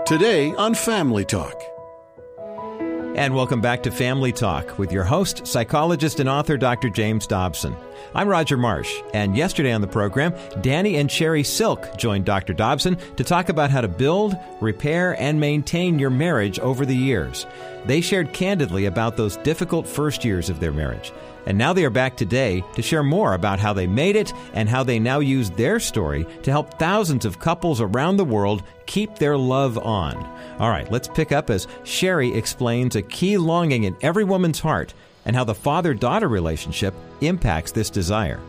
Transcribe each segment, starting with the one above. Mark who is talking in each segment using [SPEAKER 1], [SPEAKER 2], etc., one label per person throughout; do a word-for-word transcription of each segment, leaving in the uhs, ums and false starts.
[SPEAKER 1] Today on Family Talk.
[SPEAKER 2] And welcome back to Family Talk with your host, psychologist and author, Doctor James Dobson. I'm Roger Marsh, and yesterday on the program, Danny and Sherry Silk joined Doctor Dobson to talk about how to build, repair, and maintain your marriage over the years. They shared candidly about those difficult first years of their marriage. And now they are back today to share more about how they made it and how they now use their story to help thousands of couples around the world keep their love on. All right, let's pick up as Sherry explains a key longing in every woman's heart and how the father-daughter relationship impacts this desire.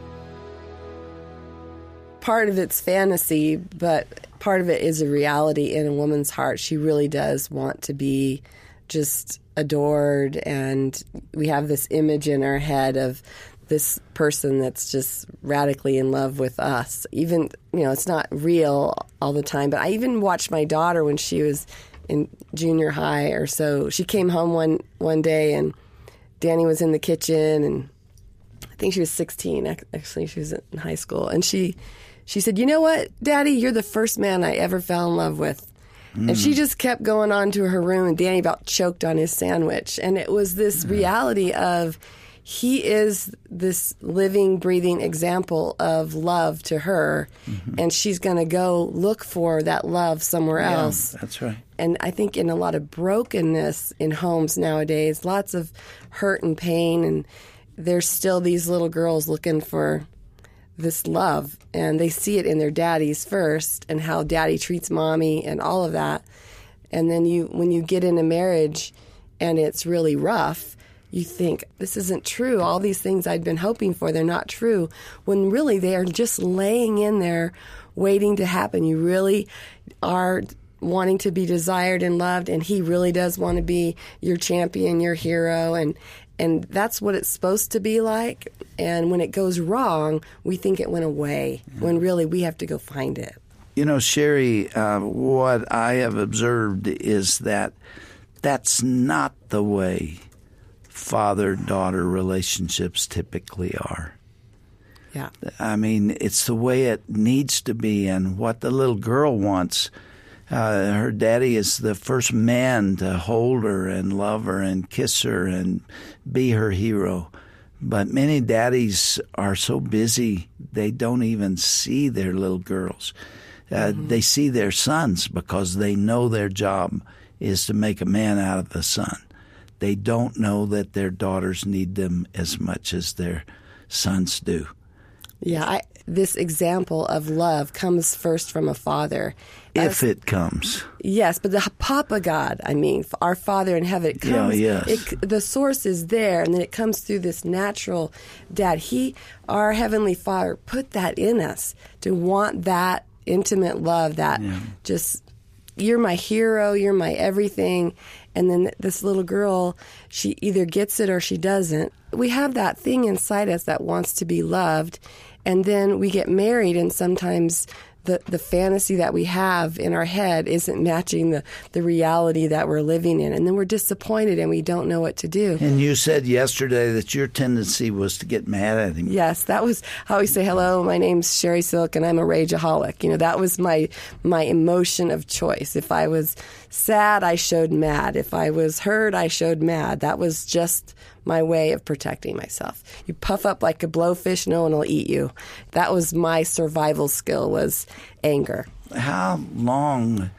[SPEAKER 3] Part of it's fantasy, but part of it is a reality in a woman's heart. She really does want to be just adored, and we have this image in our head of this person that's just radically in love with us. Even, you know, it's not real all the time, but I even watched my daughter when she was in junior high or so. She came home one, one day, and Danny was in the kitchen, and I think she was sixteen. Actually, she was in high school. And she, she said, "You know what, Daddy? You're the first man I ever fell in love with." Mm. And she just kept going on to her room, and Danny about choked on his sandwich. And it was this mm. reality of he is this living, breathing example of love to her, mm-hmm. and she's going to go look for that love somewhere
[SPEAKER 4] yeah,
[SPEAKER 3] else.
[SPEAKER 4] That's right.
[SPEAKER 3] And I think in a lot of brokenness in homes nowadays, lots of hurt and pain, and there's still these little girls looking for this love, and they see it in their daddies first and how daddy treats mommy and all of that. And then you, when you get in a marriage and it's really rough, you think, this isn't true. All these things I'd been hoping for, they're not true. When really they are just laying in there waiting to happen. You really are wanting to be desired and loved, and he really does want to be your champion, your hero, and and that's what it's supposed to be like. And when it goes wrong, we think it went away, yeah. when really we have to go find it.
[SPEAKER 4] You know, Sherry, uh, what I have observed is that that's not the way father-daughter relationships typically are.
[SPEAKER 3] Yeah.
[SPEAKER 4] I mean, it's the way it needs to be, and what the little girl wants. Uh, her daddy is the first man to hold her and love her and kiss her and be her hero. But many daddies are so busy they don't even see their little girls. Uh, mm-hmm. They see their sons because they know their job is to make a man out of the son. They don't know that their daughters need them as much as their sons do.
[SPEAKER 3] Yeah, I, this example of love comes first from a father.
[SPEAKER 4] If As, it comes.
[SPEAKER 3] Yes, but the Papa God, I mean, our Father in heaven, it comes,
[SPEAKER 4] yeah, yes.
[SPEAKER 3] it, the source is there, and then it comes through this natural dad. He, our Heavenly Father, put that in us to want that intimate love, that yeah. just, you're my hero, you're my everything. And then this little girl, she either gets it or she doesn't. We have that thing inside us that wants to be loved. And then we get married, and sometimes the, the fantasy that we have in our head isn't matching the, the reality that we're living in. And then we're disappointed and we don't know what to do.
[SPEAKER 4] And you said yesterday that your tendency was to get mad at him.
[SPEAKER 3] Yes, that was how I always say, hello, my name's Sherry Silk and I'm a rageaholic. You know, that was my my emotion of choice. If I was sad, I showed mad. If I was hurt, I showed mad. That was just my way of protecting myself. You puff up like a blowfish, no one will eat you. That was my survival skill, was anger.
[SPEAKER 4] How long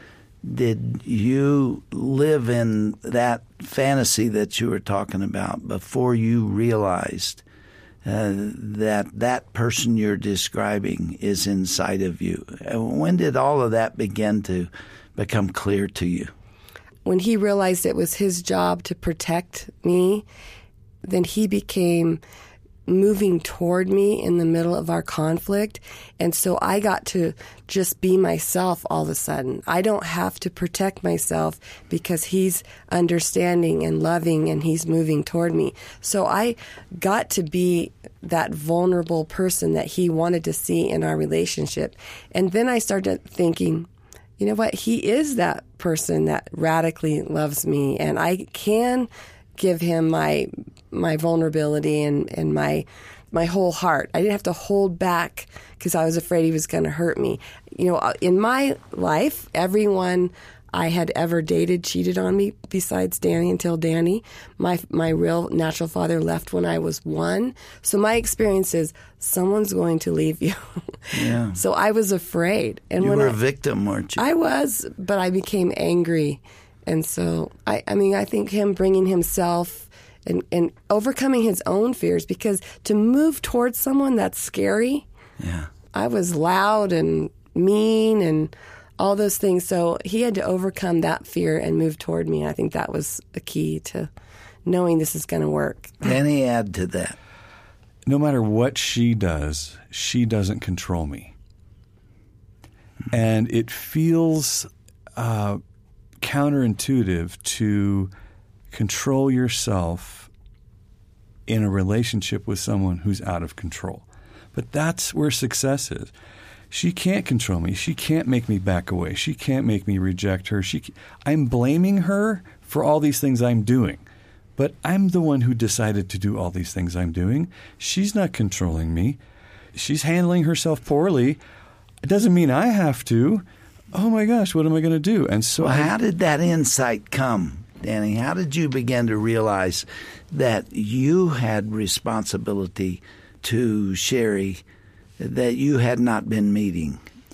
[SPEAKER 4] did you live in that fantasy that you were talking about before you realized uh, that that person you're describing is inside of you? When did all of that begin to become clear to you?
[SPEAKER 3] When he realized it was his job to protect me, then he became moving toward me in the middle of our conflict. And so I got to just be myself all of a sudden. I don't have to protect myself because he's understanding and loving and he's moving toward me. So I got to be that vulnerable person that he wanted to see in our relationship. And then I started thinking, you know what? He is that person that radically loves me, and I can give him my my vulnerability and, and my my whole heart. I didn't have to hold back because I was afraid he was going to hurt me. You know, in my life, everyone I had ever dated cheated on me besides Danny until Danny. My my real natural father left when I was one. So my experience is someone's going to leave you.
[SPEAKER 4] Yeah.
[SPEAKER 3] So I was afraid. And
[SPEAKER 4] you
[SPEAKER 3] when
[SPEAKER 4] were
[SPEAKER 3] I,
[SPEAKER 4] a victim, weren't you?
[SPEAKER 3] I was, but I became angry. And so, I, I mean, I think him bringing himself and, and overcoming his own fears, because to move towards someone that's scary,
[SPEAKER 4] yeah.
[SPEAKER 3] I was loud and mean and all those things. So he had to overcome that fear and move toward me. I think that was the key to knowing this is going to work.
[SPEAKER 4] Danny, add to that.
[SPEAKER 5] No matter what she does, she doesn't control me. And it feels uh, counterintuitive to control yourself in a relationship with someone who's out of control. But that's where success is. She can't control me. She can't make me back away. She can't make me reject her. She, I'm blaming her for all these things I'm doing. But I'm the one who decided to do all these things I'm doing. She's not controlling me. She's handling herself poorly. It doesn't mean I have to. Oh, my gosh, what am I going to do? And so
[SPEAKER 4] well,
[SPEAKER 5] I,
[SPEAKER 4] how did that insight come, Danny? How did you begin to realize that you had responsibility to Sherry that you had not been meeting?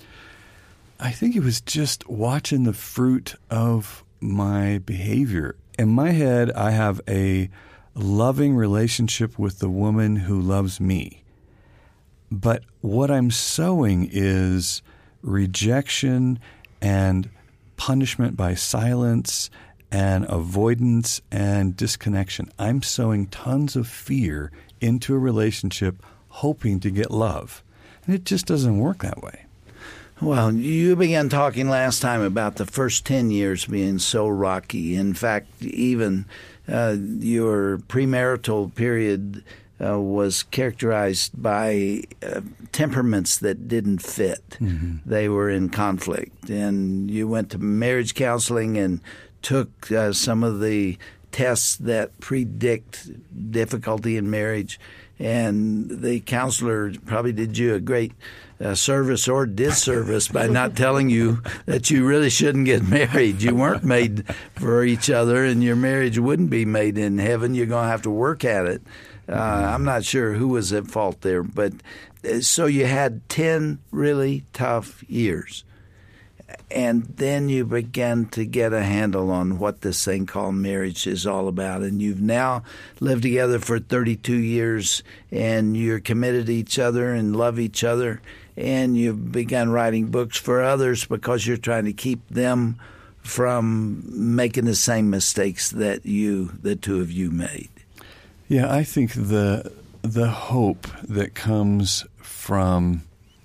[SPEAKER 5] I think it was just watching the fruit of my behavior. In my head, I have a loving relationship with the woman who loves me. But what I'm sowing is rejection and punishment by silence and avoidance and disconnection. I'm sowing tons of fear into a relationship hoping to get love. And it just doesn't work that way.
[SPEAKER 4] Well, you began talking last time about the first ten years being so rocky. In fact, even uh, your premarital period uh, was characterized by uh, temperaments that didn't fit. Mm-hmm. They were in conflict. And you went to marriage counseling and took uh, some of the tests that predict difficulty in marriage. And the counselor probably did you a great uh, service or disservice by not telling you that you really shouldn't get married. You weren't made for each other, and your marriage wouldn't be made in heaven. You're going to have to work at it. Uh, I'm not sure who was at fault there. But uh, so you had ten really tough years. And then you began to get a handle on what this thing called marriage is all about. And you've now lived together for thirty-two years, and you're committed to each other and love each other. And you've begun writing books for others because you're trying to keep them from making the same mistakes that you, the two of you, made.
[SPEAKER 5] Yeah, I think the the hope that comes from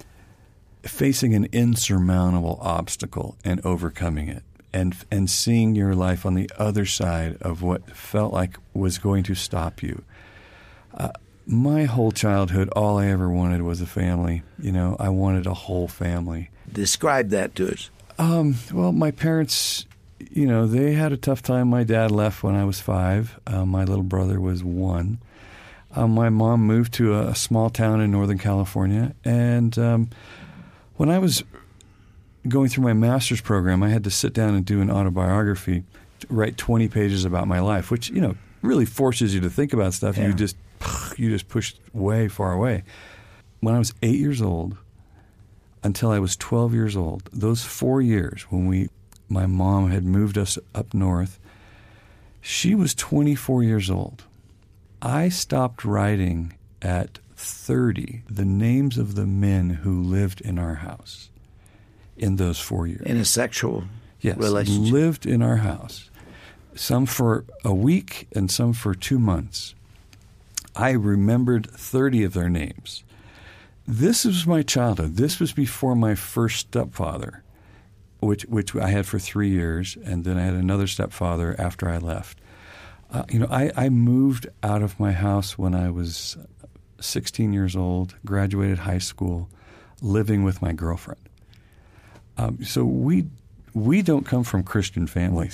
[SPEAKER 5] facing an insurmountable obstacle and overcoming it, and and seeing your life on the other side of what felt like was going to stop you. Uh, my whole childhood, all I ever wanted was a family. You know, I wanted a whole family.
[SPEAKER 4] Describe that to us.
[SPEAKER 5] Um, well, my parents, you know, they had a tough time. My dad left when I was five. Uh, my little brother was one. Uh, my mom moved to a, a small town in Northern California, and um, when I was going through my master's program, I had to sit down and do an autobiography, write twenty pages about my life, which, you know, really forces you to think about stuff
[SPEAKER 4] yeah.
[SPEAKER 5] you just you just pushed way far away. When I was eight years old until I was twelve years old, those four years when we, my mom had moved us up north, she was twenty-four years old. I stopped writing at thirty the names of the men who lived in our house in those four years.
[SPEAKER 4] In a sexual
[SPEAKER 5] yes,
[SPEAKER 4] relationship.
[SPEAKER 5] Lived in our house. Some for a week and some for two months. I remembered thirty of their names. This was my childhood. This was before my first stepfather, which which I had for three years, and then I had another stepfather after I left. Uh, you know, I, I moved out of my house when I was sixteen years old, graduated high school, living with my girlfriend. Um, so we we don't come from Christian families.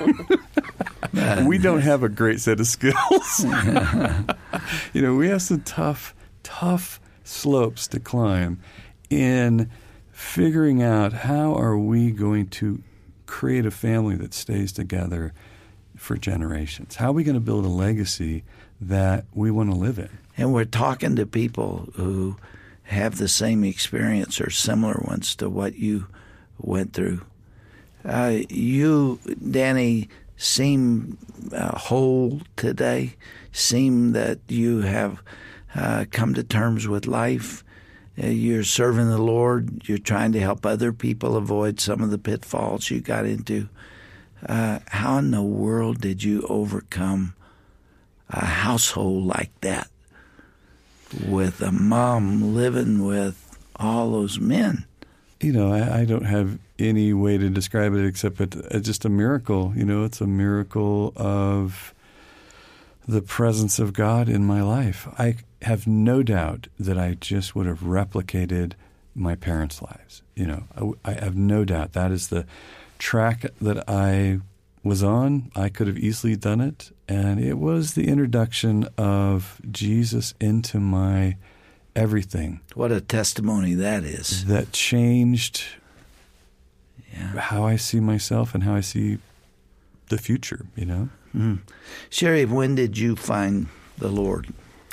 [SPEAKER 5] We don't have a great set of skills. You know, we have some tough, tough slopes to climb in figuring out how are we going to create a family that stays together for generations? How are we going to build a legacy that we want to live in?
[SPEAKER 4] And we're talking to people who have the same experience or similar ones to what you went through. Uh, you, Danny, seem uh, whole today, seem that you have uh, come to terms with life. Uh, you're serving the Lord. You're trying to help other people avoid some of the pitfalls you got into. Uh, how in the world did you overcome a household like that with a mom living with all those men?
[SPEAKER 5] You know, I, I don't have any way to describe it except it's just a miracle. You know, it's a miracle of the presence of God in my life. I have no doubt that I just would have replicated my parents' lives. You know, I, I have no doubt that is the track that I was on. I could have easily done it. And it was the introduction of Jesus into my everything.
[SPEAKER 4] What a testimony that is.
[SPEAKER 5] That changed
[SPEAKER 4] yeah.
[SPEAKER 5] how I see myself and how I see the future, you know?
[SPEAKER 4] Mm. Sherry, when did you find the Lord?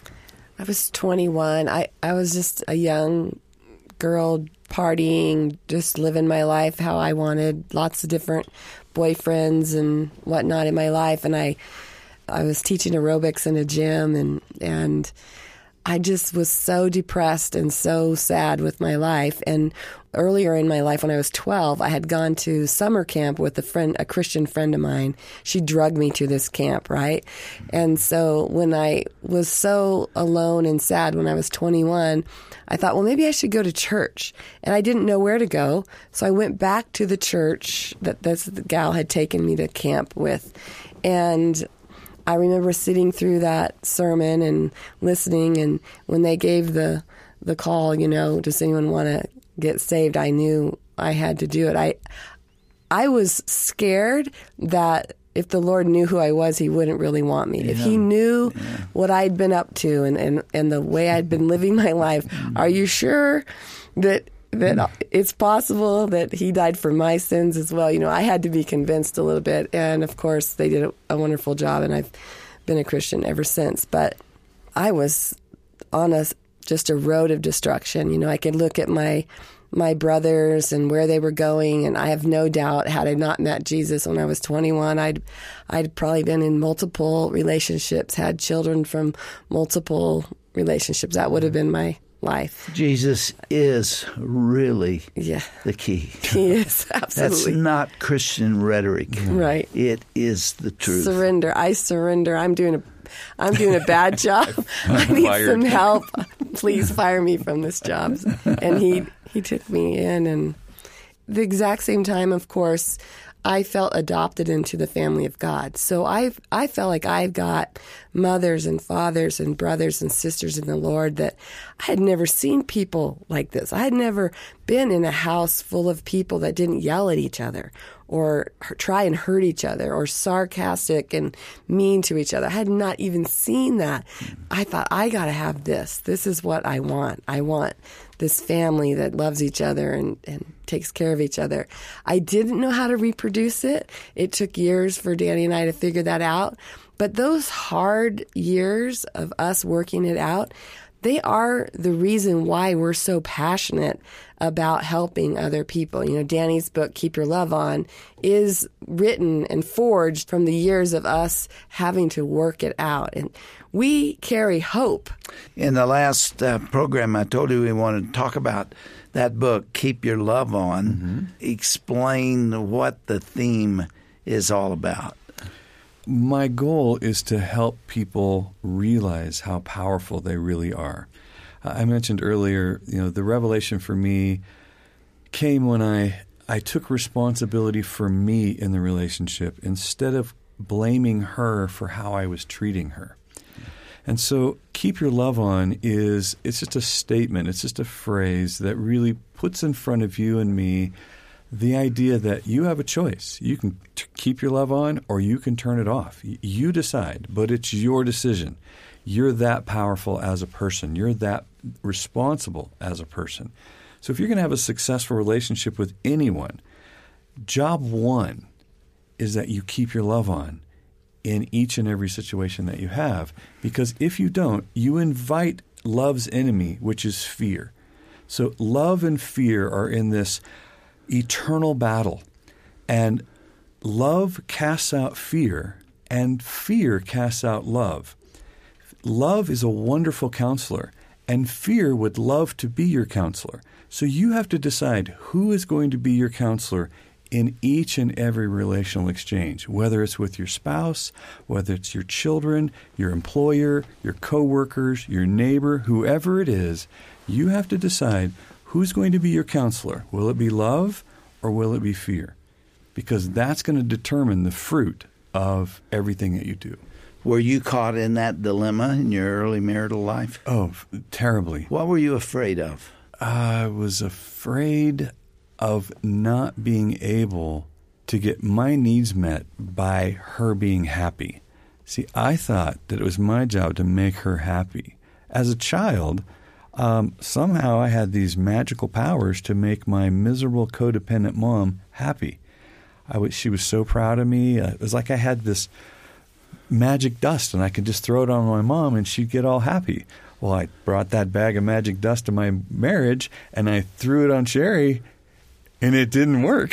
[SPEAKER 3] I was twenty-one. I, I was just a young girl partying, just living my life how I wanted, lots of different boyfriends and whatnot in my life. And I I was teaching aerobics in a gym, and and I just was so depressed and so sad with my life. And earlier in my life, when I was twelve, I had gone to summer camp with a friend, a Christian friend of mine. She drugged me to this camp, right? And so when I was so alone and sad when I was twenty-one, I thought, well, maybe I should go to church. And I didn't know where to go. So I went back to the church that this gal had taken me to camp with. And I remember sitting through that sermon and listening, and when they gave the the call, you know, does anyone want to get saved, I knew I had to do it. I I was scared that if the Lord knew who I was, he wouldn't really want me. Yeah. If he knew yeah. what I'd been up to and, and, and the way I'd been living my life, are you sure that that it's possible that he died for my sins as well? You know, I had to be convinced a little bit. And, of course, they did a, a wonderful job, and I've been a Christian ever since. But I was on a, just a road of destruction. You know, I could look at my my brothers and where they were going, and I have no doubt, had I not met Jesus when I was twenty-one, I'd I'd probably been in multiple relationships, had children from multiple relationships. That would have been my life.
[SPEAKER 4] Jesus is really
[SPEAKER 3] yeah.
[SPEAKER 4] the key.
[SPEAKER 3] He is, absolutely.
[SPEAKER 4] That's not Christian rhetoric.
[SPEAKER 3] Right.
[SPEAKER 4] It is the truth.
[SPEAKER 3] Surrender. I surrender. I'm doing a I'm doing a bad job. I need fired. some help. Please fire me from this job. And he he took me in, and the exact same time, of course, I felt adopted into the family of God. So I I felt like I've got mothers and fathers and brothers and sisters in the Lord that I had never seen people like this. I had never been in a house full of people that didn't yell at each other or try and hurt each other or sarcastic and mean to each other. I had not even seen that. I thought, I got to have this. This is what I want. I want this family that loves each other and, and takes care of each other. I didn't know how to reproduce it. It took years for Danny and I to figure that out. But those hard years of us working it out, they are the reason why we're so passionate about helping other people. You know, Danny's book, Keep Your Love On, is written and forged from the years of us having to work it out. And we carry hope.
[SPEAKER 4] In the last uh, program, I told you we wanted to talk about that book, Keep Your Love On. Mm-hmm. Explain what the theme is all about.
[SPEAKER 5] My goal is to help people realize how powerful they really are. I mentioned earlier, you know, the revelation for me came when I, I took responsibility for me in the relationship instead of blaming her for how I was treating her. And so Keep Your Love On is, it's just a statement, it's just a phrase that really puts in front of you and me the idea that you have a choice. You can t- keep your love on or you can turn it off. Y- you decide, but it's your decision. You're that powerful as a person. You're that responsible as a person. So if you're going to have a successful relationship with anyone, job one is that you keep your love on in each and every situation that you have. Because if you don't, you invite love's enemy, which is fear. So love and fear are in this eternal battle. And love casts out fear, and fear casts out love. Love is a wonderful counselor, and fear would love to be your counselor. So you have to decide who is going to be your counselor in each and every relational exchange, whether it's with your spouse, whether it's your children, your employer, your coworkers, your neighbor, whoever it is. You have to decide who's going to be your counselor. Will it be love or will it be fear? Because that's going to determine the fruit of everything that you do.
[SPEAKER 4] Were you caught in that dilemma in your early marital life?
[SPEAKER 5] Oh, terribly.
[SPEAKER 4] What were you afraid of?
[SPEAKER 5] I was afraid of not being able to get my needs met by her being happy. See, I thought that it was my job to make her happy. As a child, um, somehow I had these magical powers to make my miserable codependent mom happy. I was, she was so proud of me. Uh, it was like I had this magic dust, and I could just throw it on my mom, and she'd get all happy. Well, I brought that bag of magic dust to my marriage, and I threw it on Sherry, and it didn't work.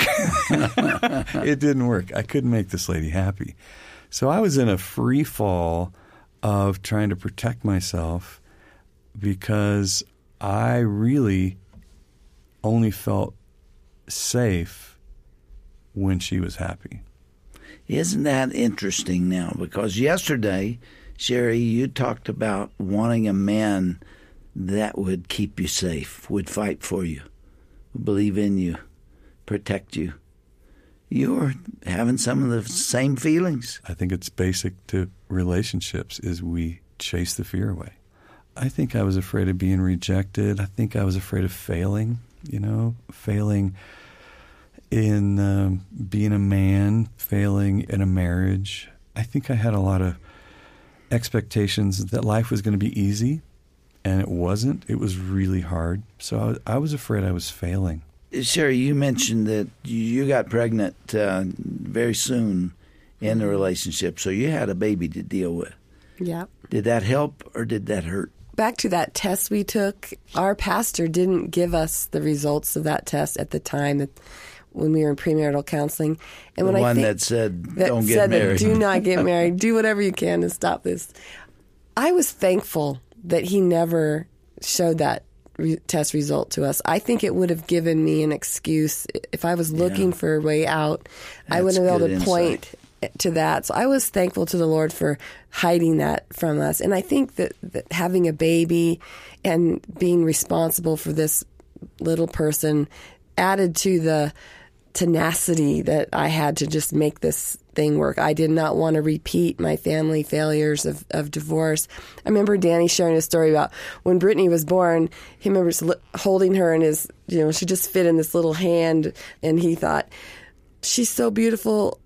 [SPEAKER 5] It didn't work. I couldn't make this lady happy. So I was in a free fall of trying to protect myself because I really only felt safe when she was happy.
[SPEAKER 4] Isn't that interesting now? Because yesterday, Sherry, you talked about wanting a man that would keep you safe, would fight for you, would believe in you, protect you. You're having some of the same feelings.
[SPEAKER 5] I think it's basic to relationships is we chase the fear away. I think I was afraid of being rejected. I think I was afraid of failing, you know, failing in um, being a man, failing in a marriage. I think I had a lot of expectations that life was going to be easy, and it wasn't. It was really hard. So I was, I was afraid I was failing.
[SPEAKER 4] Sherry, you mentioned that you got pregnant uh, very soon in the relationship, so you had a baby to deal with.
[SPEAKER 3] Yeah.
[SPEAKER 4] Did that help or did that hurt?
[SPEAKER 3] Back to that test we took, our pastor didn't give us the results of that test at the time that when we were in premarital counseling. And
[SPEAKER 4] the
[SPEAKER 3] when
[SPEAKER 4] one
[SPEAKER 3] I think,
[SPEAKER 4] that said,
[SPEAKER 3] that
[SPEAKER 4] don't get
[SPEAKER 3] said
[SPEAKER 4] married.
[SPEAKER 3] That, do not get married. Do whatever you can to stop this. I was thankful that he never showed that re- test result to us. I think it would have given me an excuse. If I was looking yeah. for a way out, That's I wouldn't have been able to point to that. So I was thankful to the Lord for hiding that from us. And I think that, that having a baby and being responsible for this little person added to the tenacity that I had to just make this thing work. I did not want to repeat my family failures of, of divorce. I remember Danny sharing a story about when Brittany was born, he remembers holding her in his, you know, she just fit in this little hand, and he thought, she's so beautiful.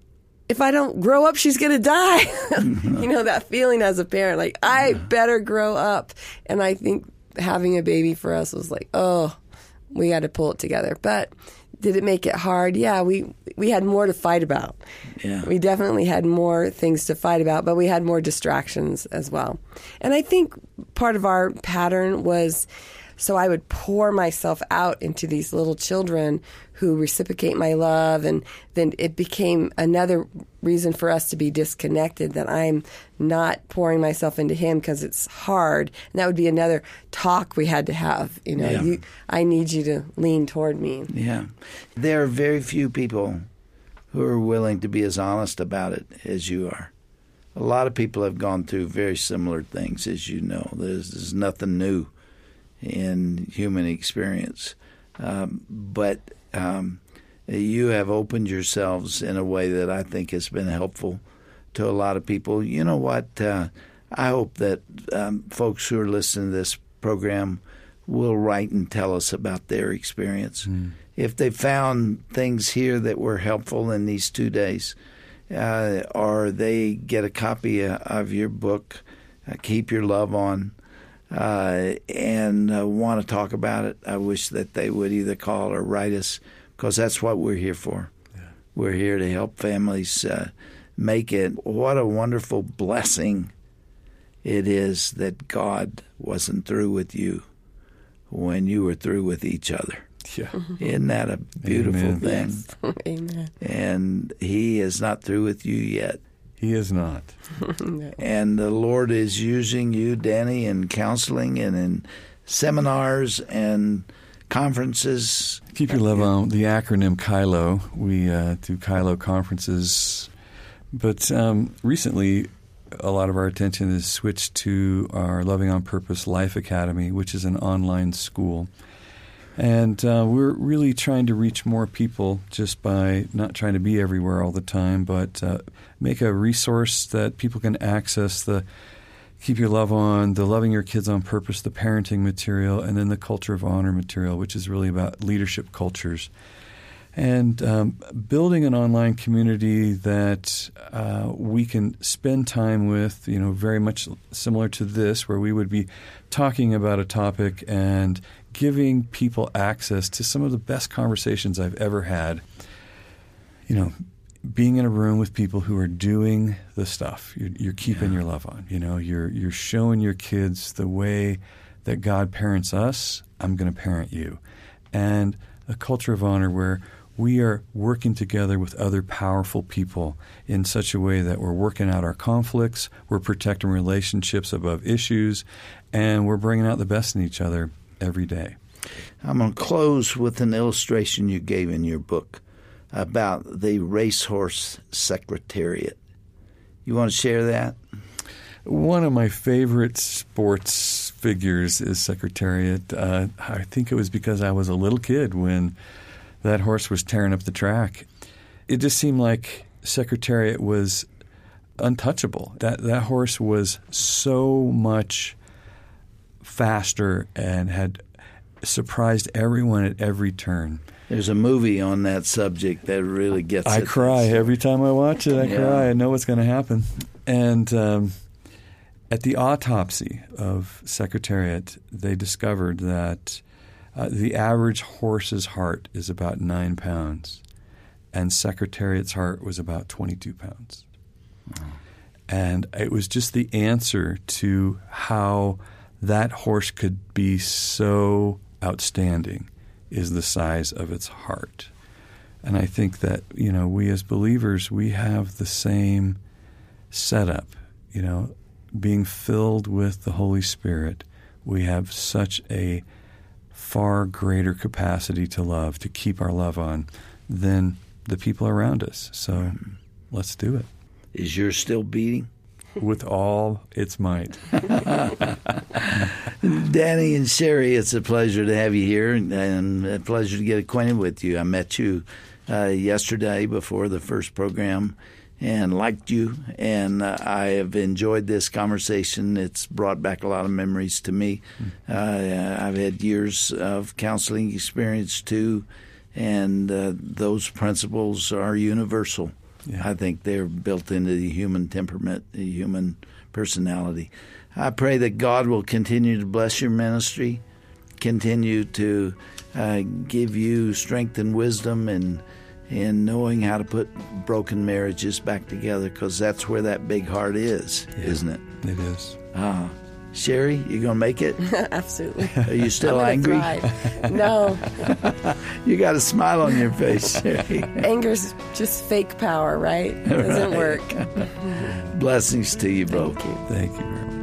[SPEAKER 3] If I don't grow up, she's going to die. You know, that feeling as a parent, like, I better grow up. And I think having a baby for us was like, oh, we got to pull it together. But did it make it hard? Yeah, we we had more to fight about.
[SPEAKER 4] Yeah.
[SPEAKER 3] We definitely had more things to fight about, but we had more distractions as well. And I think part of our pattern was, so I would pour myself out into these little children who reciprocate my love, and then it became another reason for us to be disconnected, that I'm not pouring myself into him because it's hard. And that would be another talk we had to have. You know,
[SPEAKER 4] yeah.
[SPEAKER 3] you, I need you to lean toward me.
[SPEAKER 4] Yeah. There are very few people who are willing to be as honest about it as you are. A lot of people have gone through very similar things, as you know. There's, there's nothing new in human experience. Um, but um, you have opened yourselves in a way that I think has been helpful to a lot of people. You know what? Uh, I hope that um, folks who are listening to this program will write and tell us about their experience. Mm. If they found things here that were helpful in these two days, uh, or they get a copy uh, of your book, uh, Keep Your Love On, Uh, and uh, want to talk about it, I wish that they would either call or write us. because that's what we're here for. Yeah. We're here to help families uh, make it. What a wonderful blessing it is that God wasn't through with you when you were through with each other.
[SPEAKER 5] Yeah.
[SPEAKER 4] Isn't that a beautiful
[SPEAKER 5] Amen.
[SPEAKER 4] thing?
[SPEAKER 3] Yes. Amen.
[SPEAKER 4] And He is not through with you yet.
[SPEAKER 5] He is not.
[SPEAKER 3] No.
[SPEAKER 4] And the Lord is using you, Danny, in counseling and in seminars and conferences.
[SPEAKER 5] Keep Your Love On, the acronym KYLO. We uh, do KYLO conferences. But um, recently, a lot of our attention is switched to our Loving on Purpose Life Academy, which is an online school. And uh, we're really trying to reach more people just by not trying to be everywhere all the time, but uh, make a resource that people can access, the Keep Your Love On, the Loving Your Kids on Purpose, the parenting material, and then the Culture of Honor material, which is really about leadership cultures. And um, building an online community that uh, we can spend time with, you know, very much similar to this, where we would be talking about a topic and giving people access to some of the best conversations I've ever had. You know, being in a room with people who are doing the stuff. You're, you're keeping yeah. your love on. You know, you're you're showing your kids the way that God parents us. I'm going to parent you, and a culture of honor where we are working together with other powerful people in such a way that we're working out our conflicts, we're protecting relationships above issues, and we're bringing out the best in each other every day.
[SPEAKER 4] I'm going to close with an illustration you gave in your book about the racehorse secretariat. You want to share that?
[SPEAKER 5] One of my favorite sports figures is Secretariat. Uh, I think it was because I was a little kid when that horse was tearing up the track. It just seemed like Secretariat was untouchable. That that horse was so much faster and had surprised everyone at every turn.
[SPEAKER 4] There's a movie on that subject that really gets
[SPEAKER 5] I
[SPEAKER 4] it.
[SPEAKER 5] cry every time I watch it. I
[SPEAKER 4] yeah.
[SPEAKER 5] cry. I know what's going to happen. And um, at the autopsy of Secretariat, they discovered that uh, the average horse's heart is about nine pounds, and Secretariat's heart was about twenty-two pounds. Oh. And it was just the answer to how that horse could be so outstanding is the size of its heart. And I think that, you know, we as believers, we have the same setup, you know, being filled with the Holy Spirit. We have such a far greater capacity to love, to keep our love on, than the people around us. So mm-hmm. let's do it.
[SPEAKER 4] Is yours still beating?
[SPEAKER 5] With all its might.
[SPEAKER 4] Danny and Sherry, it's a pleasure to have you here and a pleasure to get acquainted with you. I met you uh, yesterday before the first program and liked you, and uh, I have enjoyed this conversation. It's brought back a lot of memories to me. Uh, I've had years of counseling experience too, and uh, those principles are universal. Yeah. I think they're built into the human temperament, the human personality. I pray that God will continue to bless your ministry, continue to uh, give you strength and wisdom and in knowing how to put broken marriages back together, because that's where that big heart is, yeah, isn't it?
[SPEAKER 5] It is.
[SPEAKER 4] Ah. Sherry, you going to make it?
[SPEAKER 3] Absolutely.
[SPEAKER 4] Are you still angry?
[SPEAKER 3] No.
[SPEAKER 4] You got a smile on your face, Sherry.
[SPEAKER 3] Anger's just fake power, right? It doesn't right. work.
[SPEAKER 4] Blessings to you both.
[SPEAKER 3] Thank you.
[SPEAKER 5] Thank you very much.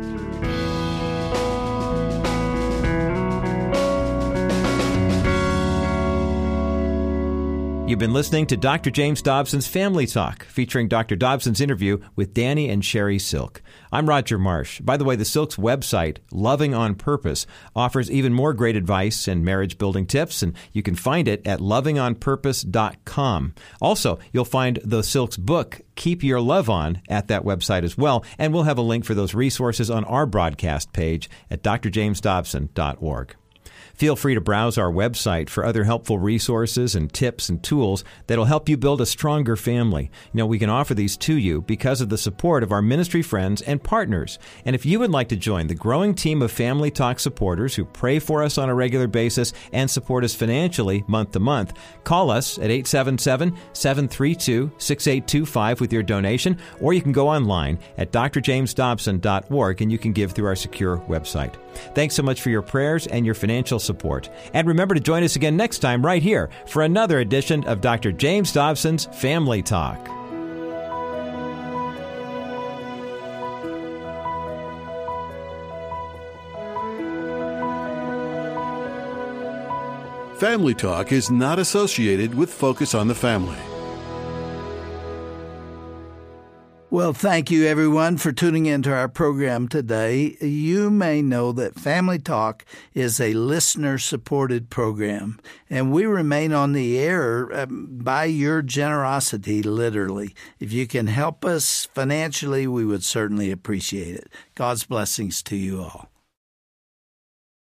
[SPEAKER 2] You've been listening to Doctor James Dobson's Family Talk, featuring Doctor Dobson's interview with Danny and Sherry Silk. I'm Roger Marsh. By the way, the Silk's website, Loving on Purpose, offers even more great advice and marriage-building tips, and you can find it at loving on purpose dot com. Also, you'll find the Silk's book, Keep Your Love On, at that website as well, and we'll have a link for those resources on our broadcast page at d r james dobson dot org. Feel free to browse our website for other helpful resources and tips and tools that'll help you build a stronger family. You know, we can offer these to you because of the support of our ministry friends and partners. And if you would like to join the growing team of Family Talk supporters who pray for us on a regular basis and support us financially month to month, call us at eight seven seven, seven three two, six eight two five with your donation, or you can go online at d r james dobson dot org and you can give through our secure website. Thanks so much for your prayers and your financial support. And remember to join us again next time right here for another edition of Doctor James Dobson's Family Talk.
[SPEAKER 1] Family Talk is not associated with Focus on the Family.
[SPEAKER 4] Well, thank you, everyone, for tuning into our program today. You may know that Family Talk is a listener-supported program, and we remain on the air by your generosity, literally. If you can help us financially, we would certainly appreciate it. God's blessings to you all.